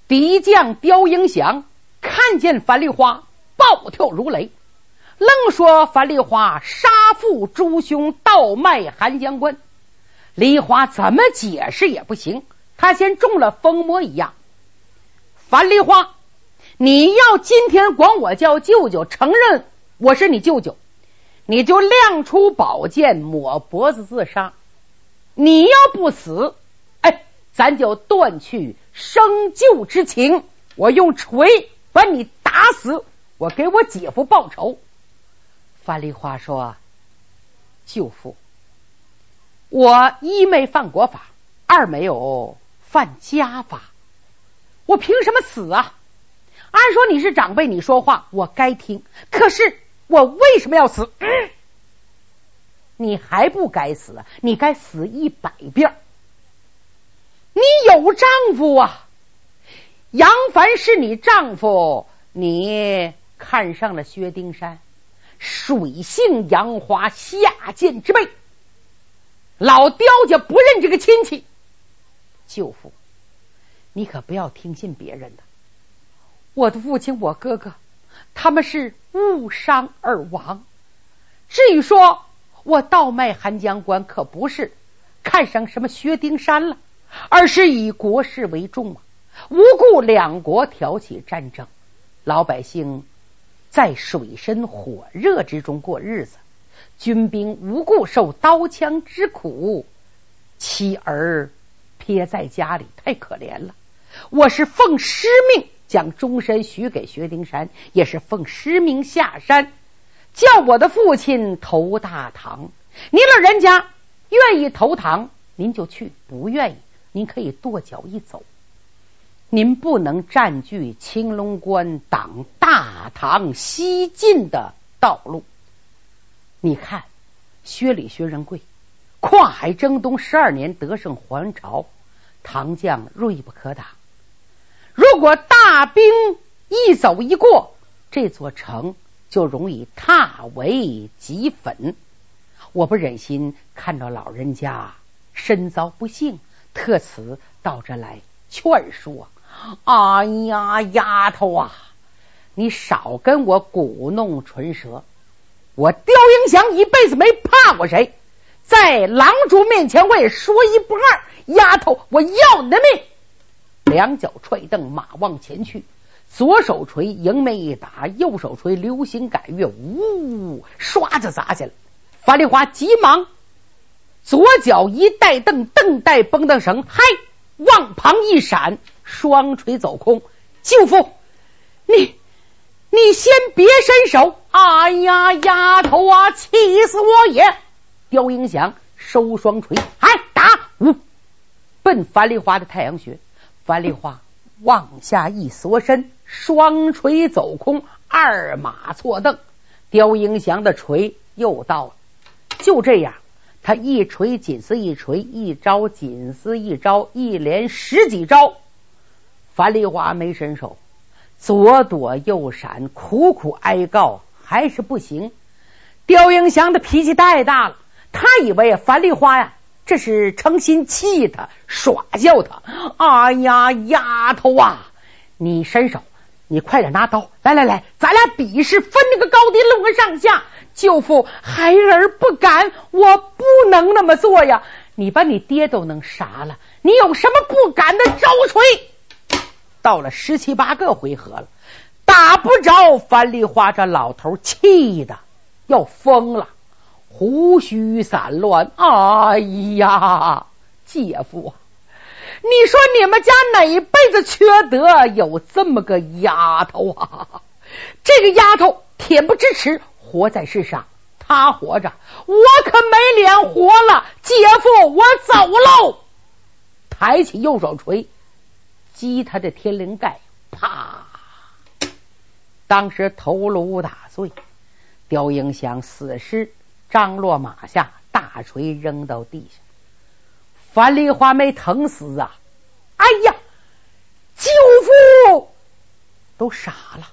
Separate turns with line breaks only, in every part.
敌将刁英祥看见樊梨花，暴跳如雷，愣说樊梨花杀父诛兄，倒卖韩将官。梨花怎么解释也不行，他先中了疯魔一样。樊梨花，你要今天管我叫舅舅，承认我是你舅舅，你就亮出宝剑抹脖子自杀。你要不死，咱就断去生旧之情，我用锤把你打死，我给我姐夫报仇。樊梨花说，舅父，我一没犯国法，二没有犯家法，我凭什么死啊？按说你是长辈，你说话我该听，可是我为什么要死？你还不该死，你该死100遍。你有丈夫啊，杨凡是你丈夫，你看上了薛丁山，水性杨花，下贱之辈，老刁家不认这个亲戚。舅父，你可不要听信别人的，我的父亲我哥哥他们是误伤而亡，至于说我倒卖韩将官，可不是看上什么薛丁山了，而是以国事为重啊！无故两国挑起战争，老百姓在水深火热之中过日子，军兵无故受刀枪之苦，妻儿撇在家里，太可怜了。我是奉师命将终身许给薛丁山，也是奉师命下山叫我的父亲投大唐。您老人家愿意投唐您就去，不愿意您可以跺脚一走，您不能占据青龙关挡大唐西进的道路。你看薛礼薛仁贵跨海征东12年得胜还朝，唐将锐不可挡，如果大兵一走一过，这座城就容易踏为齑粉。我不忍心看到老人家身遭不幸，特此到这来劝说。哎呀，丫头啊，你少跟我鼓弄唇舌，我刁英祥一辈子没怕过谁，在郎主面前我也说一不二。丫头，我要你的命！两脚踹蹬，马往前去，左手锤迎面一打，右手锤流星赶月，呜，唰就砸下来。樊梨花急忙左脚一带蹬，蹬带绷蹬绳，嗨，往旁一闪，双锤走空。舅父，你先别伸手！哎呀，丫头啊，气死我也！刁英祥收双锤，嗨，打！奔樊梨花的太阳穴。樊梨花往下一缩身，双锤走空，二马错蹬，刁英祥的锤又到了。就这样，他一锤紧似一锤，一招紧似一招，一连10几招。樊梨花没伸手，左躲右闪，苦苦哀告，还是不行。刁英祥的脾气太大了，他以为樊梨花呀这是诚心气他，耍笑他。哎呀，丫头啊，你伸手，你快点拿刀，来，咱俩比试，分那个高低，论个上下。舅父，孩儿不敢，我不能那么做呀！你把你爹都能杀了，你有什么不敢的？招锤！到了17、18个回合了，打不着。樊梨花这老头气的要疯了，胡须散乱。哎呀，姐夫啊，你说你们家哪辈子缺德，有这么个丫头啊？这个丫头恬不知耻，活在世上，她活着，我可没脸活了。姐夫，我走喽！抬起右手锤击他的天灵盖，啪！当时头颅打碎，刁英祥死尸张落马下，大锤扔到地下。樊梨花没疼死啊！哎呀，舅父都傻了，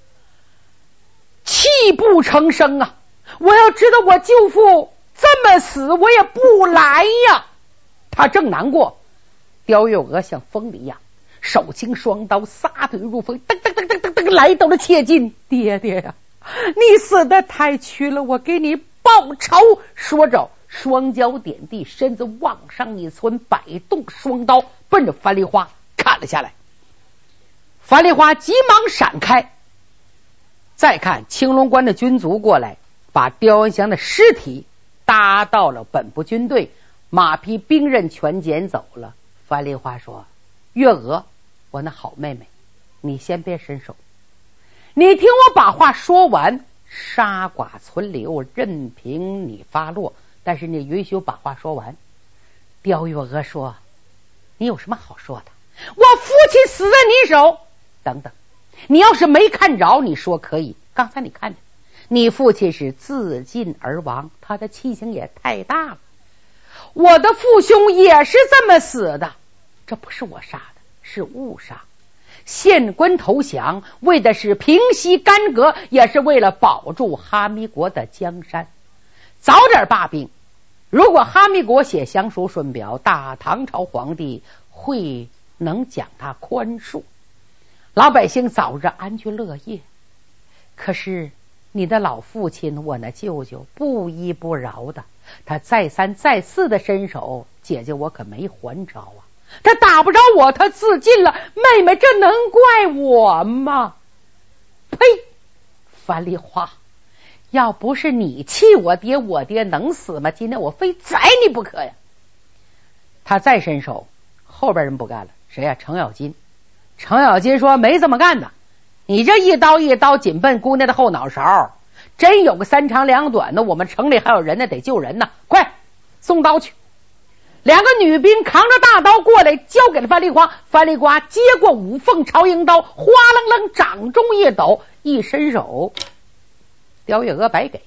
泣不成声啊！我要知道我舅父这么死，我也不来呀。他正难过，刁月娥像疯了一样， 手擎双刀，撒腿如风，噔噔噔噔噔噔来到了切近。爹爹呀，你死得太屈了，我给你报仇。说着双脚点地，身子往上一窜，摆动双刀奔着樊梨花砍了下来。樊梨花急忙闪开。再看青龙关的军卒过来，把刁文祥的尸体搭到了本部军队，马匹兵刃全捡走了。樊梨花说：月娥，我那好妹妹，你先别伸手，你听我把话说完，杀剐存留，任凭你发落，但是你允许我把话说完。刁月娥说：你有什么好说的？我父亲死在你手。等等，你要是没看着，你说可以。刚才你看着，你父亲是自尽而亡，他的气性也太大了。我的父兄也是这么死的，这不是我杀的，是误杀。献官投降为的是平息干戈，也是为了保住哈密国的江山，早点罢兵。如果哈密国写降书顺表，大唐朝皇帝会能将他宽恕，老百姓早日安居乐业。可是你的老父亲，我那舅舅不依不饶的，他再三再四的伸手，姐姐我可没还着啊。他打不着我，他自尽了，妹妹这能怪我吗？呸！樊梨花，要不是你气我爹，我爹能死吗？今天我非宰你不可呀！他再伸手，后边人不干了。谁呀？程咬金。程咬金说：没这么干的，你这一刀一刀紧奔姑娘的后脑勺，真有个三长两短的，我们城里还有人呢，得救人呢，快送刀去。两个女兵扛着大刀过来，交给了樊梨花。樊梨花接过五凤朝阳刀，哗楞楞掌中一抖，一伸手，刁月娥白给。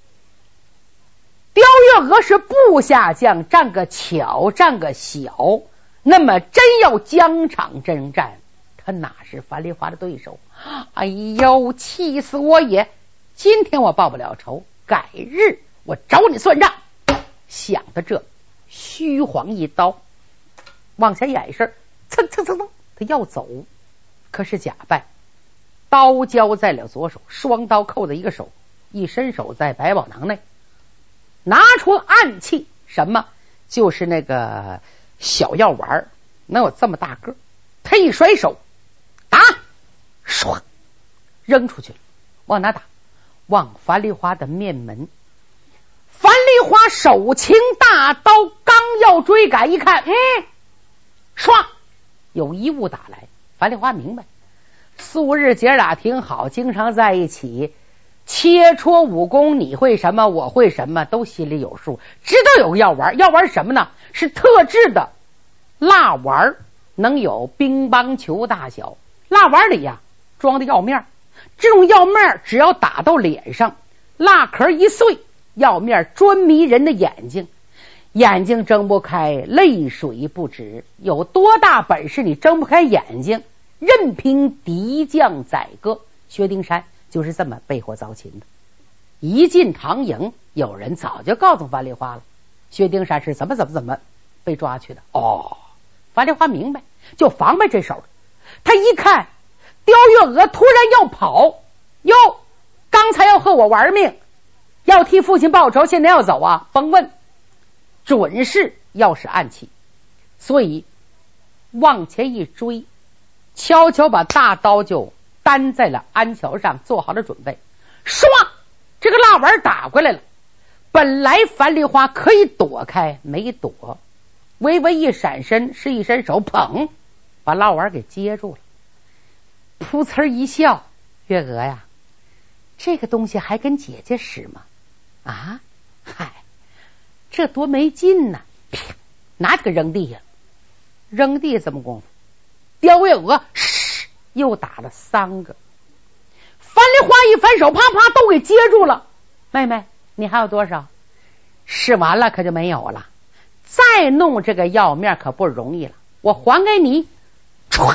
刁月娥是部下将，战个巧战个小，那么真要疆场征战，他哪是樊梨花的对手？哎呦，气死我也！今天我报不了仇，改日我找你算账。想到这，虚晃一刀，往下掩身，蹭蹭蹭蹭，他要走，可是假败，刀交在了左手，双刀扣在一个手，一伸手在百宝囊内拿出暗器，什么？就是那个小药丸，能有这么大个，他一甩手，打，唰，扔出去了。往哪打？往樊梨花的面门。樊梨花手擎大刀，刚要追赶，一看，唰，有一物打来。樊梨花明白，素日姐俩挺好，经常在一起，切磋武功，你会什么，我会什么，都心里有数，知道有个药丸。药丸什么呢？是特制的蜡丸，能有乒乓球大小。蜡丸里呀装的药面，这种药面只要打到脸上，蜡壳一碎，药面专迷人的眼睛，眼睛睁不开，泪水不止。有多大本事你睁不开眼睛，任凭敌将宰割。薛丁山就是这么被火遭擒的。一进唐营，有人早就告诉樊梨花了，薛丁山是怎么被抓去的。樊梨花明白，就防备这手。他一看刁月娥突然要跑，哟，刚才要和我玩命，要替父亲报仇，现在要走啊，甭问，准是要使暗器。所以往前一追，悄悄把大刀就担在了鞍桥上，做好了准备。唰，这个蜡丸打过来了。本来樊梨花可以躲开，没躲，微微一闪身，是一伸手，捧把蜡丸给接住了。噗呲一笑，月娥呀，这个东西还跟姐姐使吗？啊，嗨，这多没劲呢！拿这个扔地下，扔地下这么功夫，刁月娥又打了3个。樊梨花一反手，啪啪都给接住了。妹妹，你还有多少？试完了可就没有了，再弄这个药面可不容易了，我还给你。唰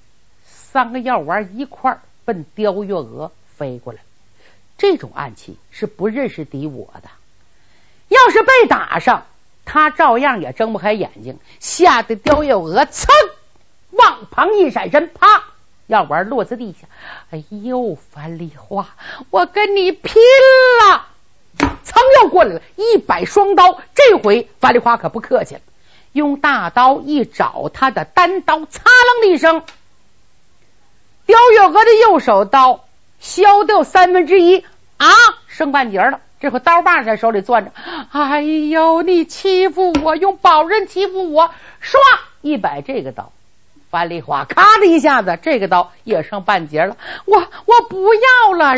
，3个药丸一块奔刁月娥飞过来。这种暗器是不认识敌我的，要是被打上，他照样也睁不开眼睛，吓得刁月娥噌往旁一闪身，啪，药丸落在地下。哎呦，樊梨花，我跟你拼了！噌又过来了100双刀，这回樊梨花可不客气了，用大刀一找他的单刀，擦楞的一声，刁月娥的右手刀削掉1/3啊，剩半截了。这回刀把在手里攥着，哎呦，你欺负我，用宝刃欺负我，唰一摆这个刀，樊梨花咔的一下子，这个刀也剩半截了，我不要了，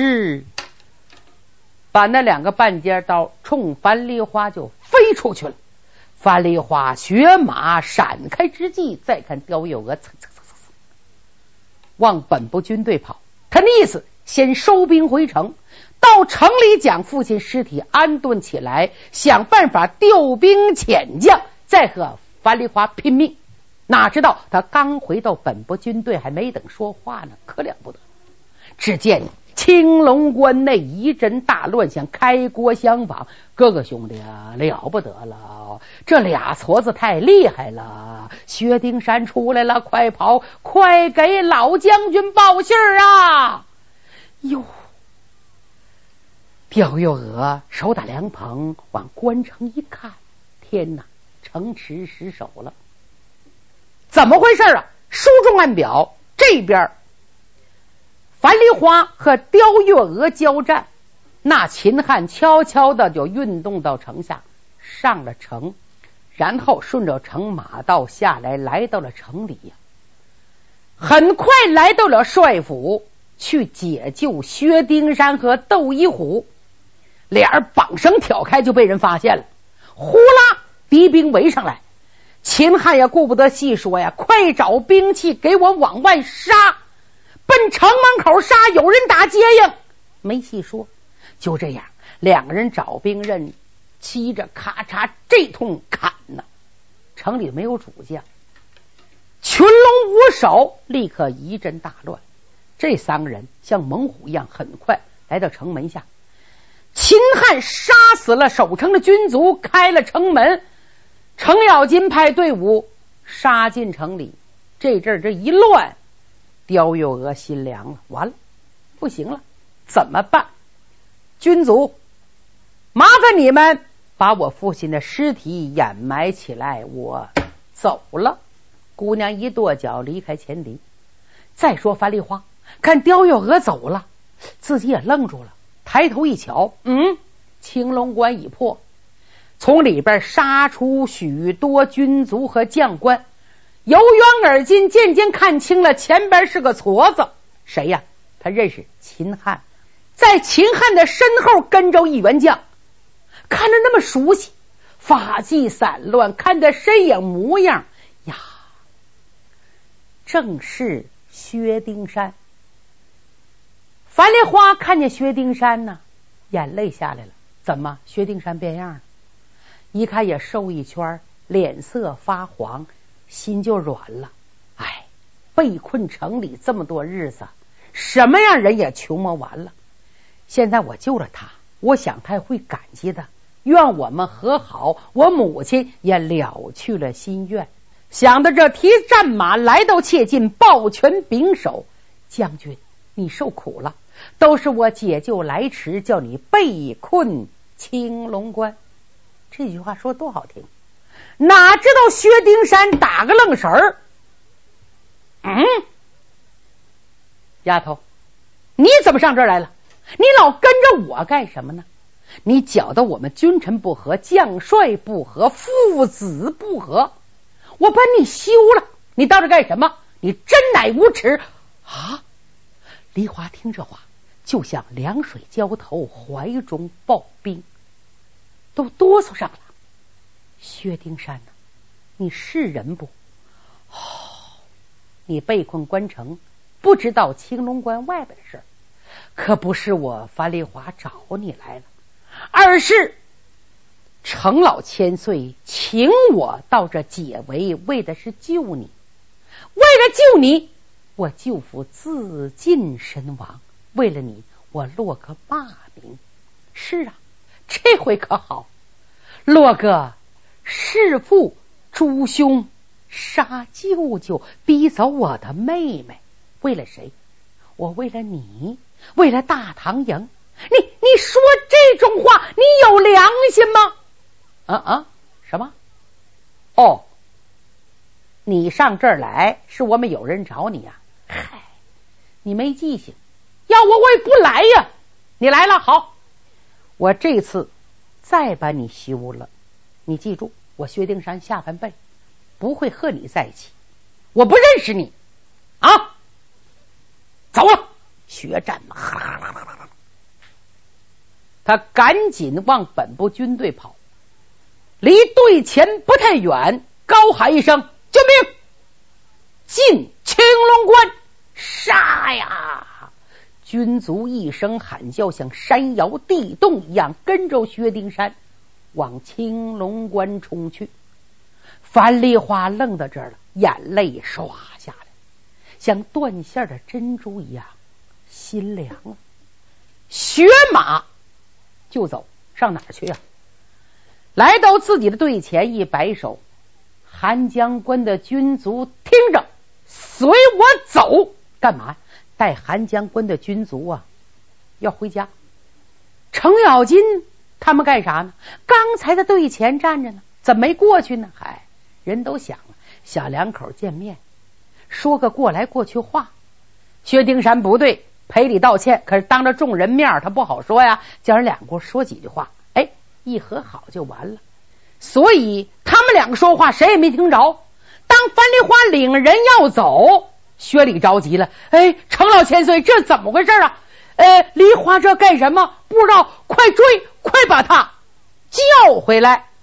把那2个半截刀冲樊梨花就飞出去了。樊梨花血马闪开之际，再看刁月娥往本部军队跑，他的意思先收兵回城，到城里将父亲尸体安顿起来，想办法调兵遣将，再和樊梨花拼命。哪知道他刚回到本部军队，还没等说话呢，可了不得，只见青龙关内一阵大乱，像开国相仿。哥哥兄弟啊，了不得了，这俩矬子太厉害了，薛丁山出来了，快跑，快给老将军报信儿啊！哟，刁月娥手打凉棚往关城一看，天哪，城池失守了，怎么回事啊？书中暗表，这边樊梨花和刁月娥交战，那秦汉悄悄的就运动到城下，上了城，然后顺着城马道下来，来到了城里呀。很快来到了帅府，去解救薛丁山和窦一虎，俩人绑绳挑开就被人发现了，呼啦，敌兵围上来。秦汉也顾不得细说呀，快找兵器给我往外杀，奔城门口杀，有人打接应，没细说。就这样2个人找兵刃，骑着咔嚓这通砍呢。城里没有主将，群龙无首，立刻一阵大乱。这3个人像猛虎一样，很快来到城门下。秦汉杀死了守城的军卒，开了城门，程咬金派队伍杀进城里。这阵这一乱，刁月娥心凉了，完了，不行了，怎么办？军卒，麻烦你们把我父亲的尸体掩埋起来，我走了。姑娘一跺脚离开前敌。再说樊梨花看刁月娥走了，自己也愣住了，抬头一瞧，青龙关已破，从里边杀出许多军卒和将官，由远而近，渐渐看清了前边是个矬子，谁呀？他认识秦汉，在秦汉的身后跟着一员将，看着那么熟悉，发髻散乱，看着身影模样呀，正是薛丁山。樊梨花看见薛丁山呢，眼泪下来了。怎么薛丁山变样了？一看也瘦一圈，脸色发黄，心就软了。哎，被困城里这么多日子，什么样人也穷摸完了。现在我救了他，我想他会感激的，愿我们和好，我母亲也了去了心愿。想到这，提战马来到切近，抱拳拱手：将军，你受苦了，都是我解救来迟，叫你被困青龙关。这句话说多好听，哪知道薛丁山打个愣神儿。丫头，你怎么上这儿来了？你老跟着我干什么呢？你搅得我们君臣不和，将帅不和，父子不和，我把你休了，你到这干什么？你真乃无耻啊！梨花听这话，就像凉水浇头，怀中抱冰，都哆嗦上了。薛丁山呢？你是人不？你被困关城，不知道青龙关外边的事儿，可不是我樊梨花找你来了，而是程老千岁请我到这解围，为的是救你。为了救你，我舅父自尽身亡，为了你，我落个骂名。是啊，这回可好，落个弑父诛兄杀舅舅，逼走我的妹妹，为了谁？我为了你，为了大唐营。你说这种话，你有良心吗？什么？哦，你上这儿来是我们有人找你呀？嗨，你没记性，要我也不来呀。你来了，好，我这次再把你休了。你记住，我薛丁山下半辈不会和你在一起，我不认识你啊！走了。薛战嘛，他赶紧往本部军队跑，离队前不太远，高喊一声：“救命！进青龙关，杀呀！”军卒一声喊叫，像山摇地动一样，跟着薛丁山往青龙关冲去。樊梨花愣到这儿了，眼泪唰下来，像断线的珍珠一样，心凉了。学马就走，上哪儿去啊？来到自己的队前一摆手，韩将军的军卒听着，随我走。干嘛？带韩将军的军卒啊要回家。程咬金他们干啥呢？刚才在队前站着呢，怎么没过去呢？嗨，人都想了，小两口见面说个过来过去话。薛丁山不对，赔礼道歉，可是当着众人面他不好说呀，叫人两个说几句话，一和好就完了。所以他们两个说话谁也没听着。当樊梨花领人要走，薛礼着急了，程老千岁，这怎么回事啊？梨花这干什么？不知道，快追，快把他叫回来。